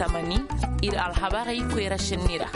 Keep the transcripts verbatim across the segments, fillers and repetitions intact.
tamani ir alhabari kwera shinira.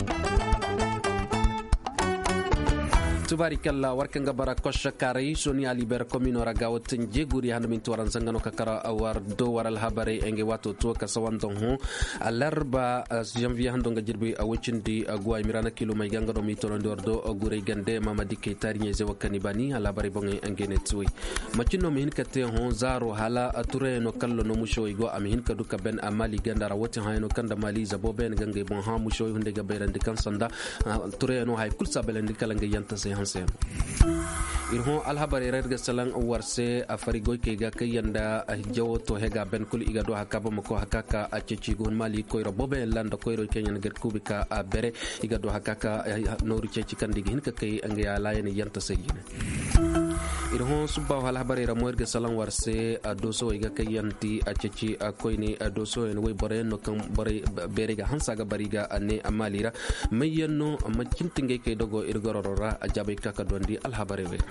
tubarikalla warkanga bara kosha karai soni aliber komino ragawotin jeguri hande min toran sangano kakara awar do waral habare enge wato to kasawandon ho alarba janvier hando nga jirbi awcindi agwa mirana kilo may gangado mi toron dordo gure gande mamadi keitari nyeze wakani bani alabari bonge engene tui machino min kate ho zaro hala ature no kallo no musho igo amin kadu kaben amali gandara wotin hayno kanda mali zabo ben gange bon ha musho hunde gaberan de kansanda ture no hay kulsa belen dikala nge yanta se hansen irho alhabari redga salan warse afarigoy ke ga kayanda jawo to hega ben kul iga do hakaba mako hakaka a ceci gon mali koy robobe landa koy ro kenyan get kubika a bere iga do hakaka noru ceci kandi hin ka kay anga ya layene yanta sayine irho subba alhabari ra moerga salan warse a doso iga kayanti a ceci a koyni a doso en way bore no kam bore bere ga hansa ga bariga ane amalira mayyanno macintinge kay dogo irgororora a jabe kaka dondi alhabari we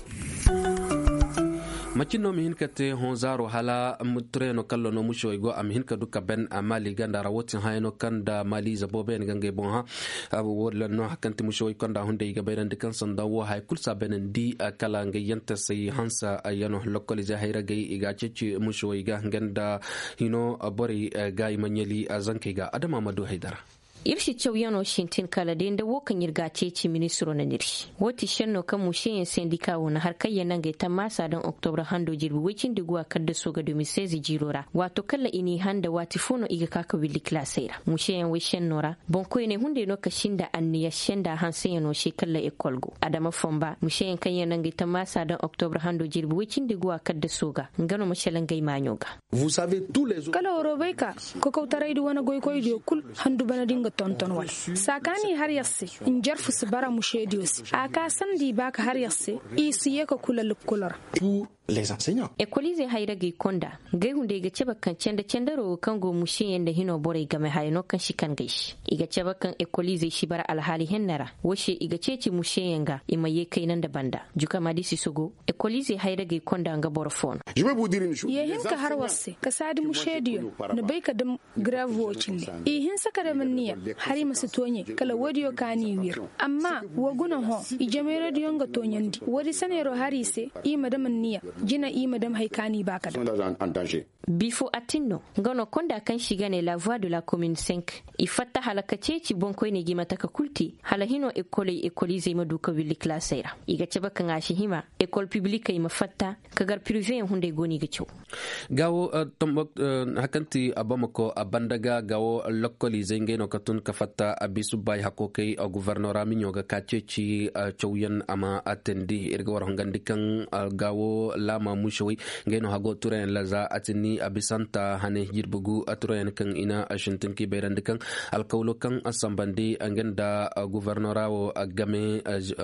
machinno mi hinkate hon zaro hala mutreno kallo no musho igo am hinka duka ben amali ganda rawotin hayno kanda mali zabobe en gange bon ha abu wala no hakanti musho ikanda hunde iga bayran de kan sanda wo hay kulsa benen di kala nge yanta sai hansa ayano lokalize hayra gay iga ceci musho iga ganda hino abori gay manyeli azanke ga adama madu haidara irshi chawyano shintin kala de inda wokan yirga ceci ministro na nirshi woti shenno kan mushin sindika wona har kai nan ga ta masa dan october hando jirbi wicin digwa kadda soga do misezi jirora wato kala ini handa wati fono iga kaka willi klaseira mushin we shennora bon ko ne hunde no kashinda anniya shenda hansen no shi kala e kolgo adama fomba mushin kan nan ga ta masa dan october hando jirbi wicin digwa kadda soga ngano mashalan gai manyoga vous savez tous les kala orobaika ko ko taraydu wana goy koy de kul handu bana dinga tonton wal sakani har yasse in jarfu su bara mu shediosi aka sandi baka har yasse isiye ka kula lukular les enseignants ekolize hayra gi konda gai hunde ga ceba kan cenda cendaro kango mushin yanda hino bore game hayno kan shi kan gaishi iga ceba kan ekolize shi bara alhali hennara washe iga ceci mushin yanga imaye kai nan da banda juka madisi sogo ekolize hayra gi konda nga borfon je vais vous dire une chose ye hinka har wasse ka sadi mushedio na bai ka dam gravo cinne i hin saka da manniya hari masu tonye kala wadiyo kani wir amma waguna ho i jame radio nga tonyandi wadi sanero hari se i madam niya jina i madam haikani baka da bifo atinno ngano konda kan shiga ne la voix de la commune cinq ifatta halakace ci bonko ne gima taka kulti halahino ekole ekolize maduka willi klasera iga ceba kan ashi hima ekol publique ima fatta kagar privé hunde goni gacho gawo tombok hakanti abamako abandaga gawo lokolize ngeno katun kafatta abisu bay hakoke a gouverneur aminyoga kace ci chowyen ama atendi irga war hongandikan gawo lama mushowi ngeno hago turen laza atini abisanta hane jirbugu aturen kan ina ashintin ki berande kan alkawlo kan asambandi angenda gouvernorawo agame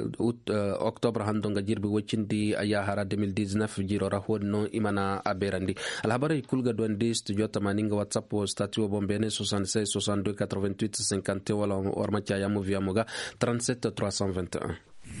octobre handonga jirbu wacindi aya hara deux mille dix-neuf jiro rahwonno imana aberandi alhabari kulga dondi studio tamaninga whatsapp statut bombene soixante-seize soixante-deux quatre-vingt-huit cinquante wala ormacha yamu viamoga trente-sept trois cent vingt et un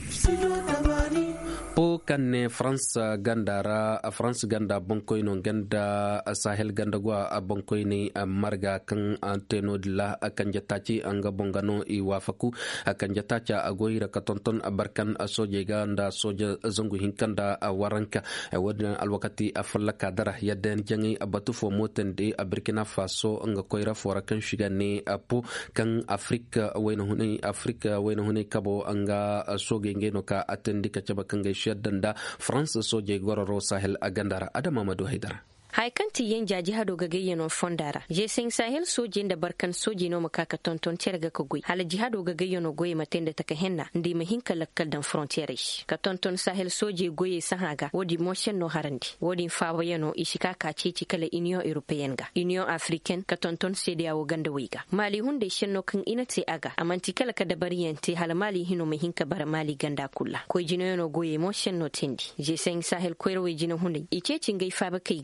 po kanne France gandara France ganda bonkoyno ganda Sahel ganda gwa bonkoyni marga kan anteno dilla kanjataci anga bongano i wafaku kanjataca agoyira katonton barkan soje ganda soja zangu hinkanda waranka wadna alwakati afallaka dara yaden jangi abatu fo motende Burkina Faso anga koyra fora kan shigane po kan Afrika wayno huni Afrika wayno huni kabo anga soge ngeno ka atendi ka caba kan gaishe danda France soje gororo Sahel agandara Adama Madu Haidara haikanti yen jaji hado ga gayyano fondara je sing Sahel soje da barkan soje no makaka tonton cerga ko goy hala jihado ga gayyano goye matende taka henna ndi mahinka lakkal dan frontiere ka tonton Sahel soje goye sahaga wodi motion no harandi wodi fawo yano ishika ka cici kala Union European ga Union African ka tonton sede awo ganda wiga mali hunde shenno kan inate aga amanti kala ka dabariyante hala mali hino mahinka bar mali ganda kulla ko jino no goye motion no tendi je sing Sahel koyro we jino hunde ice cingai fa ba kaiga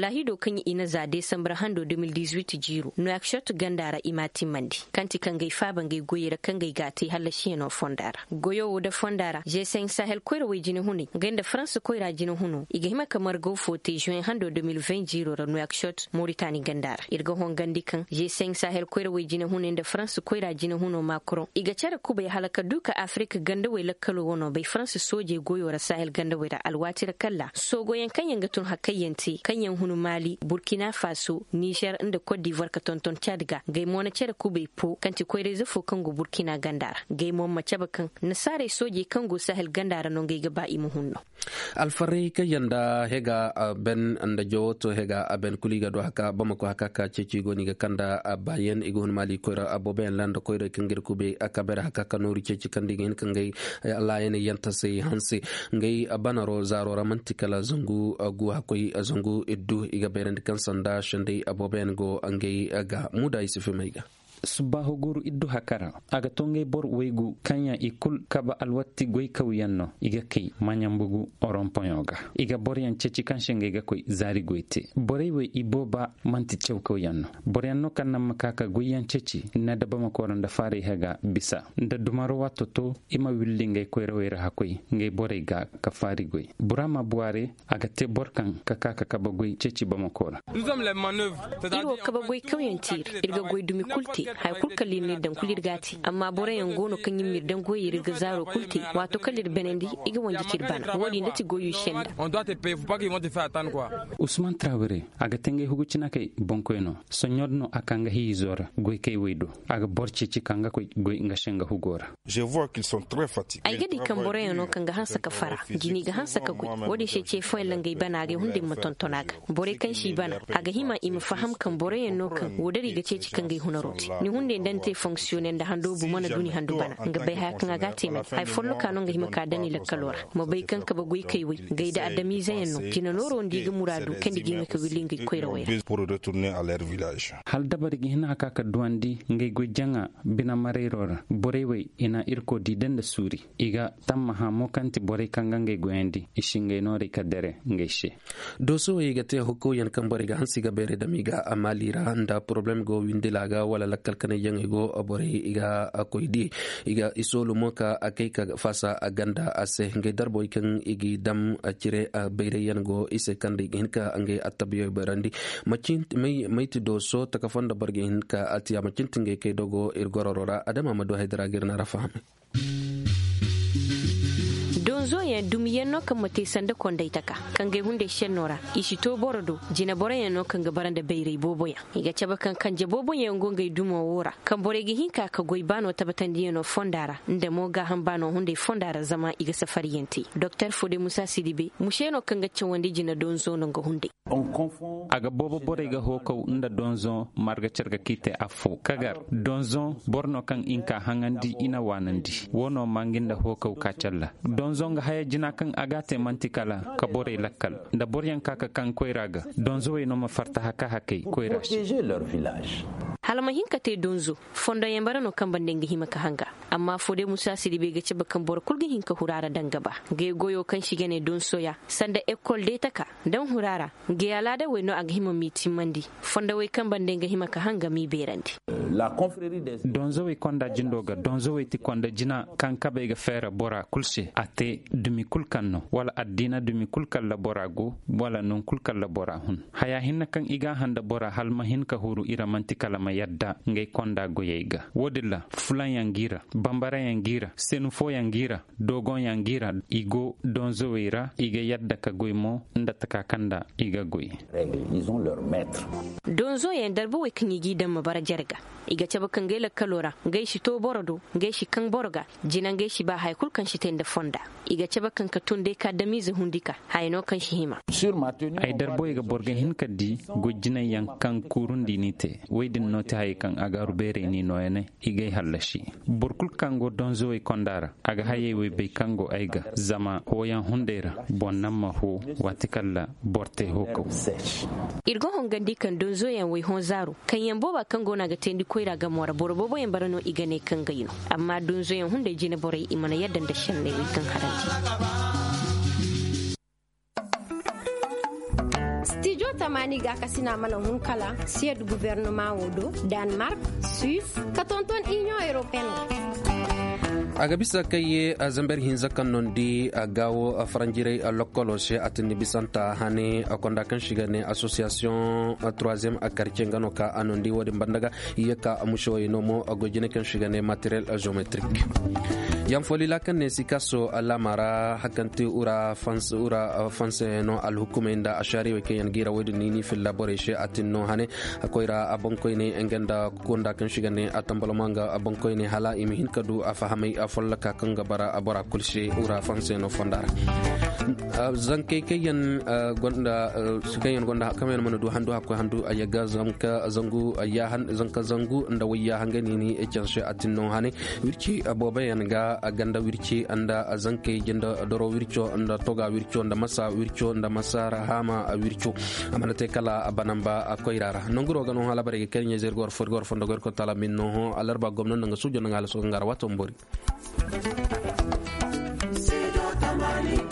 wallahi do kan ina za December hando twenty eighteen jiro no yakshot gandara imati mandi kanti kan gai faban gai goyira kan gai gati halashi no fondara goyo da fondara G cinq Sahel koira we jini huni ganda France koira jini hunu iga hima kamar go fote juin hando twenty twenty jiro no yakshot Mauritanie gandara irga hon gandi kan G cinq Sahel koira we jini hunu da France koira jini hunu Macron iga cara kuba ya halaka duka Afrika ganda we lakkalo wono bai France soje goyo ra Sahel ganda we da alwati kalla so goyen kanyan gatun hakayyanti kanyan hunu Mali Burkina Faso Niger inda Cote d'Ivoire ka tonton Chadga gai mo na cara kubai po kanti koire zufo kango Burkina gandara gai mo mace bakan nasare soje kango Sahel gandara non gai gaba imu hunno alfarai ka yanda hega ben anda jowoto hega ben kuliga do haka bamako haka ka ceci goni ga kanda bayen igun Mali koira aboben landa koira kangir kube akabera haka kanori ceci kandi gen kangai Allah yana yanta sai hanse ngai banaro zaro romantikala zungu gu hakoi zungu iddu iga berend kan sanda shande aboben go angai aga muda isifi maiga subahu guru iddu hakara aga tonge bor weygu kanya ikul kaba alwatti goy kawiyanno iga kay manyambugu orompoyoga iga boryan ceci kanshenge ga koy zari goyte borey we iboba manti cew kawiyanno boryanno kanna makaka goyan ceci nada bama koranda fare haga bisa nda dumaro watoto ima willinge koy rewera hakoy ngay borey ga ka fari goy burama buare aga te borkan kakaka kaba goy ceci bama kora nous sommes les manœuvres c'est-à-dire kaba goy kawiyantir irga goy dumi kulti hay kulkali ni dan kulir gati amma bore yan gono kan yin mirdan goyi riga zaro kulti wato kalir benendi iga wonji cirbana wodi ndati goyu shenda on doit te payer faut pas qu'ils vont te faire attendre quoi Ousmane Traoré aga tenge hugu cinake bonkoyno sonyodno akanga hizora goy kay weydo aga borci ci kanga koy goy ngashenga hugora je vois qu'ils sont très fatigués ay gadi kan bore yan kanga hansa ka fara gini ga hansa ka goy wodi she ce fo langay bana ga hunde mutontonaga bore kan shi bana aga hima im faham kan bore yan no kan wodari ga ce ci kanga hunaroti ni hunde ndante fonctionner da hando bu mana duni hando bana nga bai hakan aga teme ay follo kanu nga hima ka dani la kalora mo bai kan ka ba goy kai wi gaida adami zayenno kina noro ndiga muradu kendi gimi ka wilingi koyra waya pour retourner à leur village hal dabari gi hina ka ka duandi ngay go janga bina marerora borewe ina irko di denda suri iga tamma ha mo kanti bore kanga ngay go endi ishinge nori kadere ngeshe doso yiga te hokko yan kambari ga hansiga bere damiga amalira nda problem go windilaga wala lakal kana yang go abore iga akoidi iga isolu moka akaika fasa aganda ase nge darbo ikan igi dam acire beire yan go ise kandi hinka ange atabiyo barandi machin mai maiti doso takafanda barge hinka atiya machin tinge ke dogo irgororora adama madu haidara girna rafahame donzo ya dumiyen no kan mate sanda konda itaka kan ga hunde shennora ishi to borodo jina bore ya no kan ga baranda beire boboya iga chaba kan kan je boboya ngonga dumo wora kan bore gi hinka ka goy bano tabatan dieno fondara nda moga hambano hunde fondara zama iga safariyenti Dr Fode Musa Sidibe musheno kan ga cewandi jina donzo no ga hunde aga bobo bore ga hoko nda donzo marga cerga kite afu kagar donzo borno kan inka hangandi ina wanandi wono manginda hoko kachalla donzo nga haya jina kan agate mantikala ka bore lakkal nda boryan kaka kan koiraga donzo e no ma farta haka hakai koirashi leur village halama hinka te donzo fondo yambara no kan bandengi hima ka hanga amma Fode Musa Sidibe ga ci bakan bor kulgin hinka hurara dangaba ge goyo kan shige ne don soya sanda école de taka dan hurara ge alada we no ag hima miti mandi fondo we kan bandengi hima ka hanga mi berandi la confrérie des donzo we konda jindoga donzo we ti konda jina kan kabe ga fera bora kulse ate dumi kulkanno wala addina dumi kulkal la bora go wala non kulkal la bora hun haya hinna kan iga handa bora halma hinka huru ira mantikala ma yadda ngay konda go yeyga wodilla fulan yangira bambara yangira senufo yangira dogon yangira igo donzo weira iga yadda ka goymo ndata ka kanda iga goy ils ont leur maître donzo yen darbo we kan yigi dan mabara jarga iga caba kan gela kalora ngai shi to borodo ngai shi kan borga jina ngai shi ba hay kulkan shi tenda fonda iga caba kan ka tunde ka da mizu hundika hayno kan shi hima ay darbo iga borga hin kaddi gojjina yan kan kurundi nite weydin noti hay kan aga rubere ni noene igay hallashi borkul kango donzo e kondara aga haye we be kango aiga zama hoyan hundera bonnamma ho watikalla borte hoko irgo hongandi kan donzo yan we honzaru kan yan boba kango naga tendi koira ga mora borobobo yan barano igane kan gayino amma donzo yan hunde jina bore imana yadda da shanne we kan haranti Studio tamani ga kasina mana hun kala sied gouvernement wodo Denmark Suisse katonton Union Européenne aga bisa kaye a zamber hinza kannon di a gawo a faranjire a lokolo she atini bisanta hani a konda kan shiga ne association a troisième a quartier ngano ka anondi wodi bandaga yeka amusho inomo a gojine kan shiga ne matériel géométrique yam foli la kan ne sikaso alla mara hakanti ura fans ura fanse no al hukumenda ashari we kayan gira wodi nini fil labore she atinno hane akoira abonko ne enganda konda kan shiga ne atambalo manga abonko ne hala imi hin kadu afahamai afolla ka kan gabara abara kulshi ura fanse no fondara zanke kayan gonda kayan gonda kamen manu du handu hakko handu ayaga zanka zangu ayahan zanka zangu nda wiya hangani ni e chanshe atinno hane wirki abobe yanga aganda wirki anda zanke jenda doro wircho anda toga wircho anda masa wircho anda masa rahama wircho amana te kala abanamba akoirara nonguro gano hala bare kenya zergor forgor fondogor ko tala minno alarba gomno nga sujo nga so ngara wato mbori.